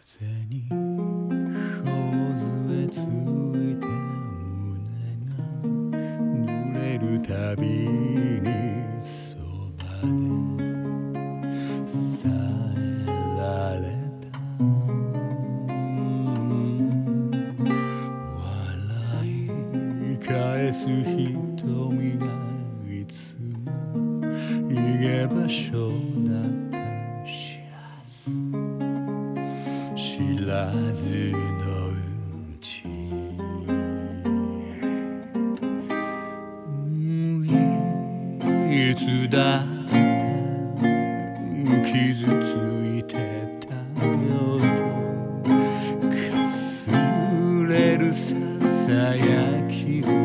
風に頬杖ついた胸が濡れるたびにそばでさえられた笑い返す瞳がいつも逃げ場所だった知らずのうちいつだって傷ついてたよとかすれるささやきを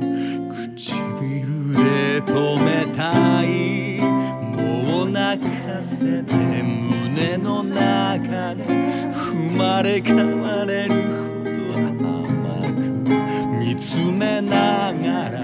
唇で止めたいもう泣かせて胸の中で生まれ変われるほど甘く見つめながら